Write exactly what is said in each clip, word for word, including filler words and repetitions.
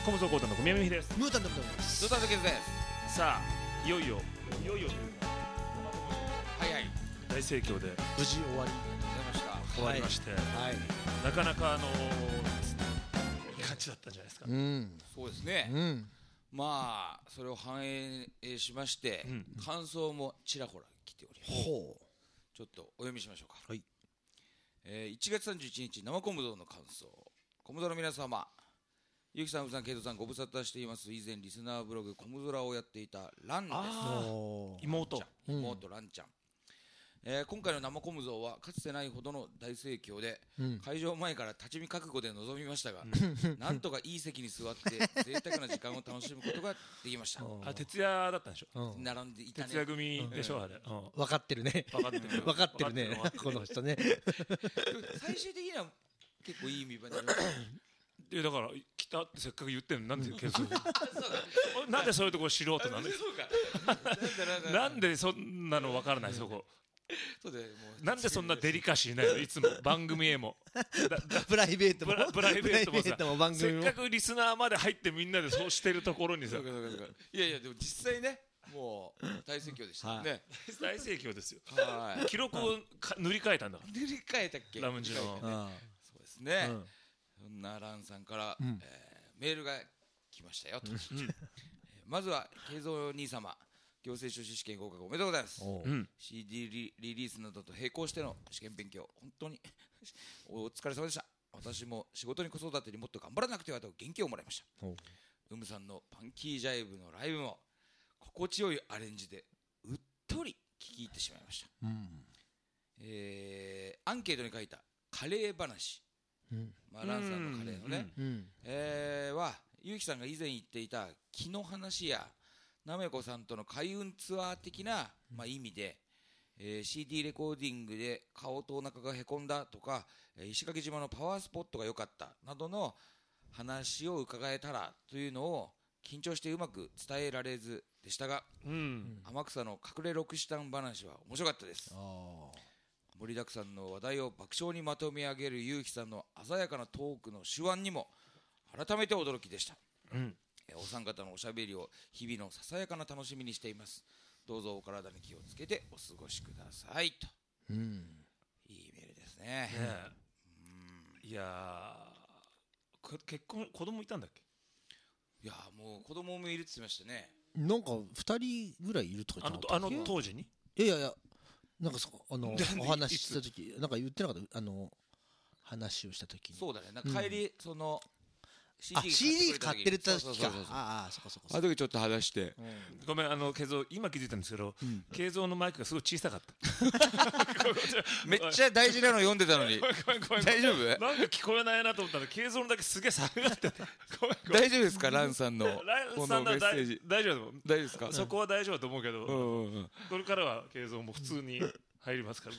コムソコータの小宮山秀です。 ムータンでございます。 ドタドケズです。 さあいよいよいよいよというかはいはい大盛況で無事終わり終わりまして、 はいはい、 なかなかあのいい感じだったんじゃないですか。 うん、そうですね、 うん、 まあそれを反映しまして、うん、感想もちらほら来ております。ほう、ちょっとお読みしましょうか。はい、えー、いちがつさんじゅういちにち生コムドの感想。コムドの皆様、ゆきさん、うさん、けいとさん、ご無沙汰しています。以前リスナーブログコムドラをやっていたランです。 妹妹ランちゃん、えー、今回の生コム像はかつてないほどの大盛況で、うん、会場前から立ち見覚悟で臨みましたが、うん、なんとかいい席に座って贅沢な時間を楽しむことができました。 あ、徹夜だったんでしょ。 うん、並んでいたね。 徹夜組でしょ、うん、あれ、うん、 分かってるね分かってる分かってるねこの人ね最終的には結構いい見栄えになりましたで、だから来たってせっかく言ってるのなんでなんでそういうところ素人なのなんでそんなの分からないそこ。そうでもうなんでそんなデリカシーないのいつも番組へもプライベートもプライベートもさせっかくリスナーまで入ってみんなでそうしてるところにさいやいやでも実際ねもう大盛況でしたね。 大盛況ですよ。記録を塗り替えたんだから。 塗り替えたっけラムジの。 そうですね。そんなランさんからメールが来ましたよと。まずは慶三兄様、行政書士試験合格おめでとうございます。 シーディー リ, リリースなどと並行しての試験勉強本当にお疲れ様でした。私も仕事に子育てにもっと頑張らなくてはと元気をもらいました。うむさんのパンキージャイブのライブも心地よいアレンジでうっとり聞き入ってしまいました。うん、えー、アンケートに書いたカレー話、うんまあ、ランさんのカレーのね、うんうんえー、はゆうきさんが以前言っていた気の話やなめこさんとの開運ツアー的な、まあ、意味で、えー、シーディー レコーディングで顔とお腹がへこんだとか石垣島のパワースポットが良かったなどの話を伺えたらというのを緊張してうまく伝えられずでしたが、うん、天草の隠れ六七段話は面白かったです。盛りだくさんの話題を爆笑にまとめ上げるゆうきさんの鮮やかなトークの手腕にも改めて驚きでした。うんお三方のおしゃべりを日々のささやかな楽しみにしています。どうぞお体に気をつけてお過ごしくださいと、うん、いいメールですね。ねうんいや結婚子供いたんだっけ。 いやもう子供もいるって言ってましたね。 なんかふたりぐらいいるとか言ってあの、あの当時にいやいやいやなんかそあのお話しした時なんか言ってなかったあの話をした時にそうだねなんか帰り、うん、そのシーディー 買ってる時かああそこそこあの時ちょっと話して、 うん、ごめんあの慶三今気づいたんですけど慶三、うん、のマイクがすごい小さかっためっちゃ大事なの読んでたのに大丈夫なんか聞こえないなと思ったら慶三のだけすげえ下がってて大丈夫ですかランさんのランさんのメッセージ大丈夫大丈夫ですかそこは大丈夫だと思うけど、うんうんうん、これからは慶三も普通に入りますから、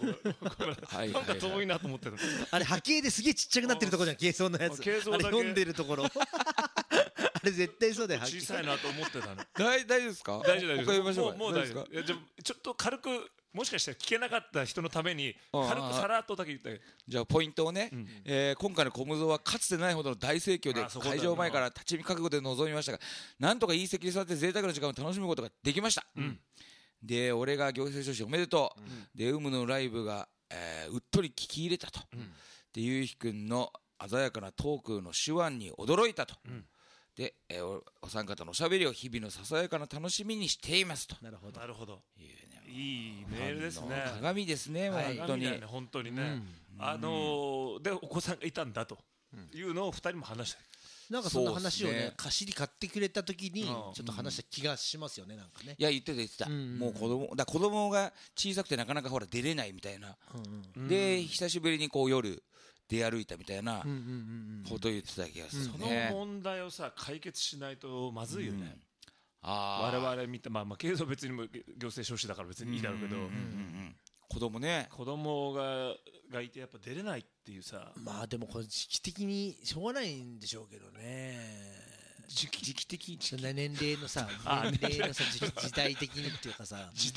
なんか遠いなと思ってる。 あれ波形ですげえちっちゃくなってるところじゃん、軽装のやつ。あれ読んでるところ。あれ絶対そうだよ。 小さいなと思ってたの。 大丈夫ですか？ 大丈夫大丈夫。 もうもう大丈夫。じゃちょっと軽くもしかしたら聞けなかった人のために軽くさらっとだけ言って。 じゃあポイントをね、え今回のコムゾはかつてないほどの大盛況で会場前から立ち見覚悟で臨みましたが、なんとかいい席に座って贅沢な時間を楽しむことができました。で俺が行政書士おめでとう、うん、でウムのライブが、えー、うっとり聞き入れたと、うん、でゆうひくんの鮮やかなトークの手腕に驚いたと、うん、で、えー、お, お三方のおしゃべりを日々のささやかな楽しみにしていますと。 なるほどなるほどいい、ね、いいメールですね。 鏡ですね、はい、本当に、ね、 本当にね、うん、あのー、でお子さんがいたんだというのをふたりも話した。 なんかそんな話をね貸しに買ってくれた時にちょっと話した気がしますよね。なんかねいや言ってた言ってた、うん、もう子供だ子供が小さくてなかなかほら出れないみたいな、うん、で久しぶりにこう夜出歩いたみたいなことを言ってた気がする、 ね、その問題をさ解決しないとまずいよね、うん、あ我々見てまあまあ経済別にも行政書士だから別にいいだろうけど、うんうんうんうん子供ね子供ががいてやっぱ出れないっていうさまあでもこれ時期的にしょうがないんでしょうけどね時期時期的そんな年齢のさ年齢のさ時代的にっていうかさ時代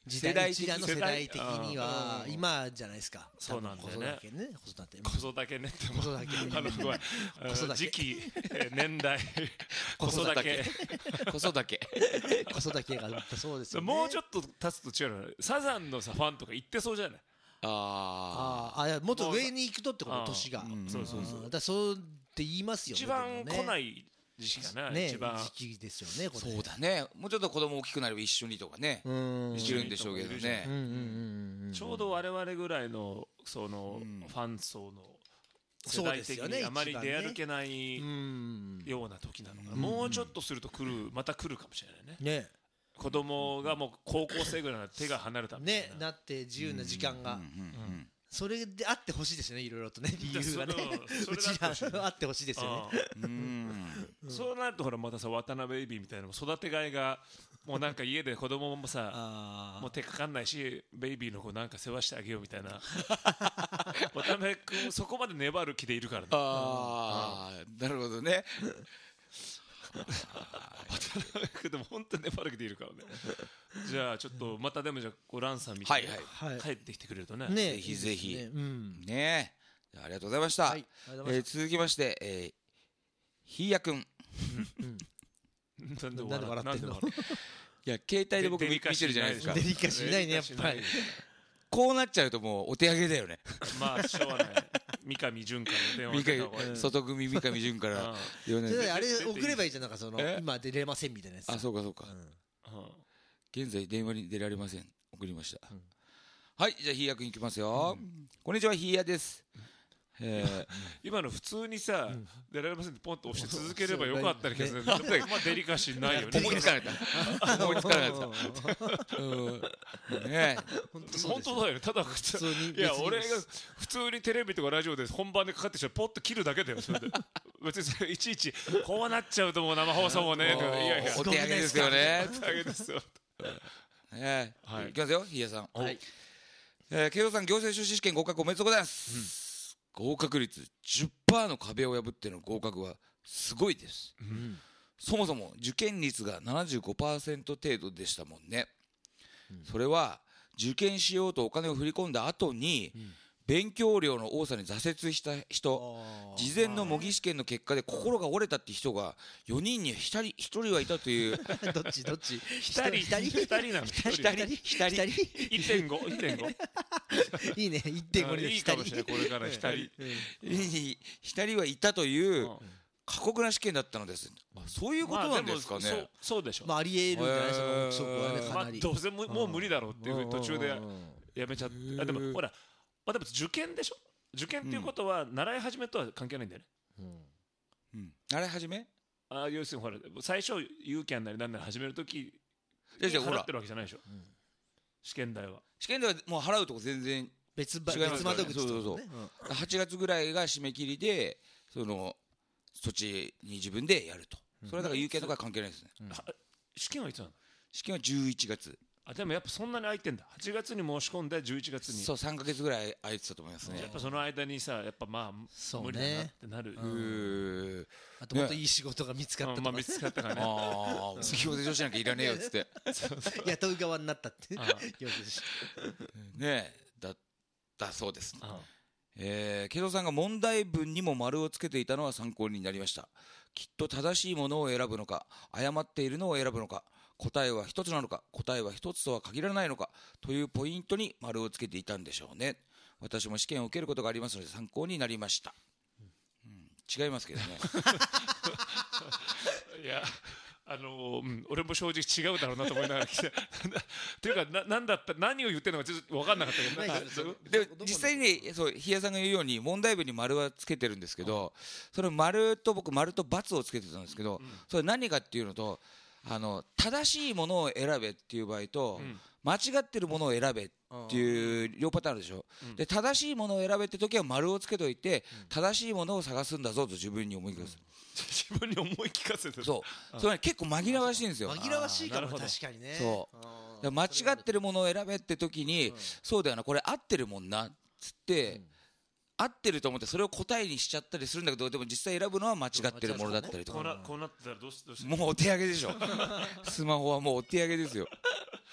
世代的の世代的には今じゃないですか。 そうなんだよね。 子育てね。 子育てねって子育てね。 あのごめん時期年代子育て子育て子育てがそうですよね。 もうちょっと経つと違うの。サザンのさファンとか言ってそうじゃない。 あああ、もっと上に行くとってこと年が。 そうそうそう。 だからそうって言いますよね。 一番来ない時期かな。 ね、 一番時期ですよね。 そうだね。もうちょっと子供大きくなれば一緒にとかね。いけるんでしょうけどね。 ちょうど我々ぐらいのそのファン層の世代的にあまり出歩けないような時なのかな。もうちょっとすると来るまた来るかもしれないね。ね。子供がもう高校生ぐらいの手が離れたね、なって自由な時間がそれであってほしいですよね。いろいろとね理由がねうちらあってほしいですよね。 そうなるとほらまたさ渡辺ベイビーみたいな育てがいがもうなんか家で子供もさもう手かかんないしベイビーの子なんか世話してあげようみたいな渡辺君そこまで粘る気でいるからね。 ああなるほどね。 渡辺君でも本当に粘る気でいるからね。じゃあちょっとまたでもじゃあこうランさんみたいに帰ってきてくれるとね。 ぜひぜひね。ありがとうございました。続きましてえひーやくん。 なんで笑ってんの。 いや携帯で僕見てるじゃないですか。 デリカシーないねやっぱり。 こうなっちゃうともうお手上げだよね。 まあしょうがない。三上純からの電話外組三上純からあれ送ればいいじゃん。なんかその今出れませんみたいなやつ。 あそうかそうか。現在電話に出られません。送りました。はいじゃあひーやくんいきますよ。こんにちはひーやです。 今の普通にさ出られませんってポンと押して続ければよかったりけどまあデリカシーないよね。 思いつかなかった思いつかなかったね。 本当だよね。ただ普通にいや俺が普通にテレビとかラジオで本番でかかってきたらポッと切るだけだよ。それで別にいちいちこうなっちゃうともう生放送もねいやいやお手上げですよね。 お手上げですよ。 ねいきますよひーやさん。慶応さん行政書士試験合格おめでとうございます。合格率 じゅっパーセント の壁を破っての合格はすごいです、うん、そもそも受験率が ななじゅうごパーセント 程度でしたもんね、うん、それは受験しようとお金を振り込んだ後に、うん、勉強量の多さに挫折した人事前の模擬試験の結果で心が折れたって人がよにんにひとりひとりはいたというどっちどっちひとりひとりひとりなのひとりひとりいってんご いってんごいいね いってんご でいいかもしれない。これからひとりひとりはいたという過酷な試験だったのです。そういうことなんですかね。 そうでしょ。 まああり得るんじゃないその憶測はねかなり。 どうせもう無理だろうっていう途中でやめちゃって。でもほらまあでも受験でしょ。受験っていうことは習い始めとは関係ないんだよね。 習い始め？ ああ要するにほら最初ユーキャンなりなんなり始めるとき払ってるわけじゃないでしょ。試験代は試験代はもう払うとこ全然別別窓口とかね。 はちがつぐらいが締め切りでそのそっちに自分でやると。それはだから有権とか関係ないですね。 試験はいつなの？ 試験はじゅういちがつ。 あでもやっぱそんなに空いてんだ。はちがつに申し込んでじゅういちがつに。 そうさんかげつぐらい空いてたと思いますね。 やっぱその間にさやっぱまあ無理だなってなる。 あともっといい仕事が見つかったとか。 見つかったからね。 ああ先ほど女子なんかいらねえよっつって。 雇う側になったって。ねえだだそうです。えー、慶三さんが問題文にも丸をつけていたのは参考になりました。きっと正しいものを選ぶのか誤っているのを選ぶのか答えは一つなのか答えは一つとは限らないのかというポイントに丸をつけていたんでしょうね。私も試験を受けることがありますので参考になりました、うん、違いますけどねいやあのーうん、俺も正直違うだろうなと思いながら来てっていうかな何だった何を言ってるのかちょっと分かんなかったけどで実際にそう日谷さんが言うように問題文に丸はつけてるんですけど、その丸と僕丸と×をつけてたんですけど、うん、それ何かっていうのとあの正しいものを選べっていう場合と、うん、間違ってるものを選べっていう両パターンあるでしょ、うん、で正しいものを選べって時は丸をつけといて、うん、正しいものを探すんだぞと自分に思い聞かせる、 うん、自分に思い聞かせてるそうそれ、ね、結構紛らわしいんですよ。 紛らわしいかも確かにね。 そう間違ってるものを選べって時に、うん、そうだよなこれ合ってるもんなっつって、うん合ってると思ってそれを答えにしちゃったりするんだけどでも実際選ぶのは間違ってるものだったりとか。 こうな、こうなってたらどうしどうしもうお手上げでしょスマホはもうお手上げですよ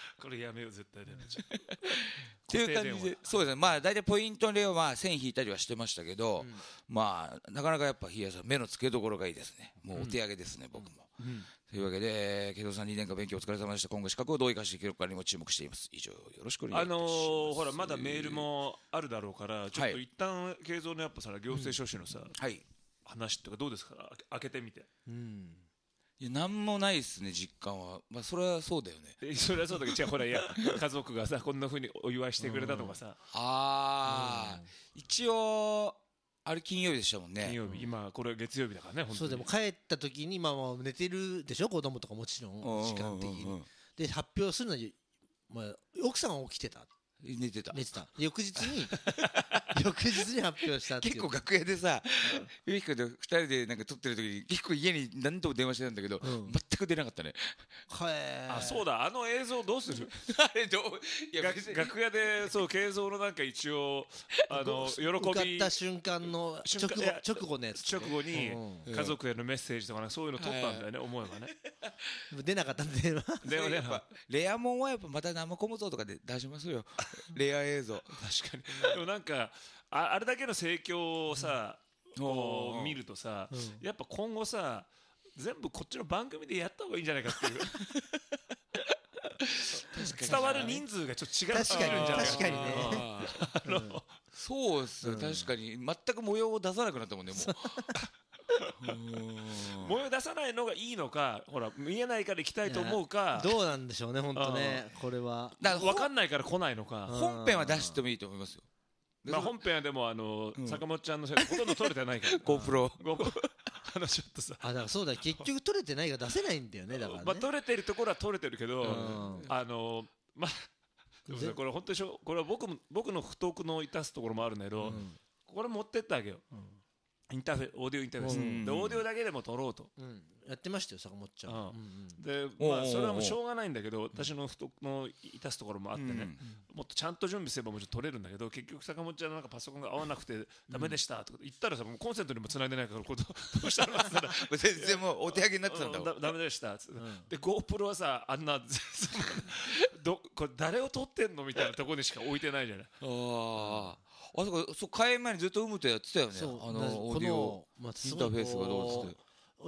これやめよう絶対でっていう感じで、そうですね、まあ大体ポイントではまあ線引いたりはしてましたけど、うん、まあなかなかやっぱ日谷さん目の付けどころがいいですね。もうお手上げですね、うん、僕も、うん、というわけで慶三さんにねんかん勉強お疲れ様でした。今後資格をどう生かしていけるかにも注目しています。以上よろしくお願いいたします。 あのー、ほらまだメールもあるだろうからちょっと一旦慶三のやっぱさ行政書士のさ、うんはい、話とかどうですか開けてみて。うんいや何もないですね実感は。まあそれはそうだよね。 それはそうだけど違うほらいや家族がさこんな風にお祝いしてくれたとかさ、うん、ああ、うん、一応あれ金曜日でしたもんね。 金曜日、今これ月曜日だからね本当に。 そうでも帰った時にまあ寝てるでしょ子供とかもちろん時間的にで発表するのに、まあ、奥さんは起きてた寝てた寝てた翌日に翌日に発表したっていう。 結構楽屋でさゆきくんとふたりでなんか撮ってる時に結構家に何度も電話してたんだけど、うん、全く出なかったね。 あそうだあの映像どうするあれどういや楽屋でそう慶三のなんか一応あの喜び受かった瞬間の直後直後のやつ、 ね、直後に家族へのメッセージとか、ね、そういうの撮ったんだよね、うん、思えばね出なかったんで電話電話ねレアモンはやっぱまた生コムゾーとかで出しますよレア映像。 確かにでもなんか あ, あれだけの盛況をさ、うん、こう見るとさ、うん、やっぱ今後さ全部こっちの番組でやった方がいいんじゃないかっていう伝わる人数がちょっと違うすぎるんじゃないか。 確かにねあの、うん、そうっす、うん、確かに全く模様を出さなくなったもんねもう模様出さないのがいいのかほら見えないから行きたいと思うかどうなんでしょうね本当ねこれはだ分かんないから来ないのか。 本編は出してもいいと思いますよ。 まあ本編はでもあの、うん、坂本ちゃんのせいでほとんど撮れてないから GoPro あのちょっとさあだからそうだ結局撮れてないから出せないんだよねだからね。 まあ撮れてるところは撮れてるけど、うん、あのまあでもこれ本当にしょこれは僕も僕の不徳の致すところもあるんだけど、うん、これ持ってってあげよう、うんインターフェオーディオインターフェース、うん、でオーディオだけでも撮ろうと、うん、 やってましたよ坂本ちゃん、うんうん、 でまあそれはもうしょうがないんだけど私の不徳の致すところもあってね、うん、もっとちゃんと準備すればもちろん撮れるんだけど結局坂本ちゃんのなんかパソコンが合わなくてダメでしたとか言ったらさもうコンセントにも繋いでないからこれどうしたのって言ったら全然もうお手上げになってたんだだダメでしたっつって、うん、で GoPro はさあんなどこれ誰を撮ってんのみたいなところにしか置いてないじゃない。 あああそこそう開演前にずっとウムとやってたよね。あのオーディオインターフェースがどうっつって。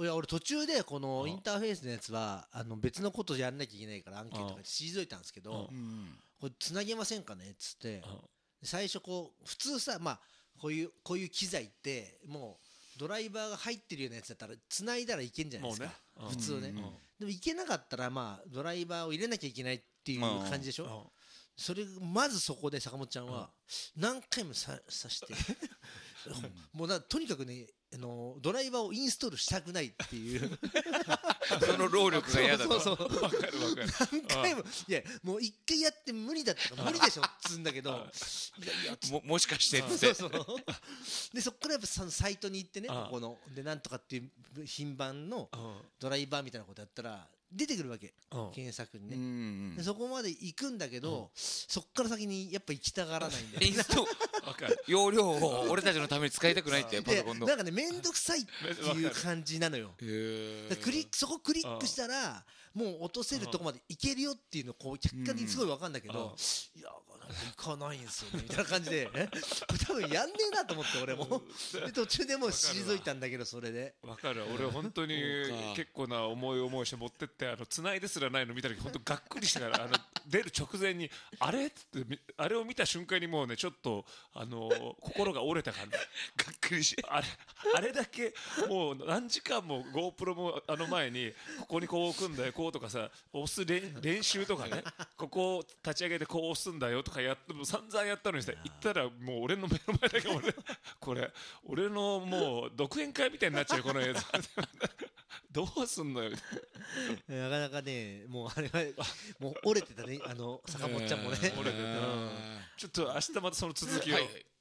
いや俺途中でこのインターフェースのやつはあの別のことやんなきゃいけないからアンケートとか退いたんですけどこれつなげませんかねっつって最初こう普通さまあこういうこういう機材ってもうドライバーが入ってるようなやつだったらつないだらいけんじゃないですか普通ね。でもいけなかったらまあドライバーを入れなきゃいけないっていう感じでしょ。それまずそこで坂本ちゃんは何回もささしてもうなとにかくねあのドライバーをインストールしたくないっていうその労力が嫌だと。 そうそうそう分かる分かる何回もいやもう一回やって無理だったら無理でしょっつうんだけどいやいや も, もしかしてってそうそうでそこからやっぱそのサイトに行ってねここのでなんとかっていう品番のドライバーみたいなことやったら出てくるわけ検索にね、うんうん、でそこまで行くんだけど、うん、そっから先にやっぱ行きたがらないんだよね容量を俺たちのために使いたくないってパソコンのなんかね面倒くさいっていう感じなのよ。クリックそこクリックしたらもう落とせるとこまでいけるよっていうのこう客観的にすごい分かるんだけどいや行かないんですよねみたいな感じで多分やんねえなと思って俺もで途中でもう退いたんだけどそれで分かる俺本当に結構な思い思いして持ってってあの繋いですらないの見た時本当がっくりしたからあの出る直前にあれってあれを見た瞬間にもうねちょっとあの心が折れた感じがっくりしあれあれだけもう何時間も GoPro もあの前にここにこう置くんだよこうとかさ押す練習とかねここを立ち上げてこう押すんだよとかやっても散々やったのにさ行ったらもう俺の目の前だけ俺これ俺のもう独演会みたいになっちゃうこの映像どうすんのよなかなかねもうあれはもう折れてたねあの坂本ちゃんもね折れてたちょっと明日またその続きを、はいはい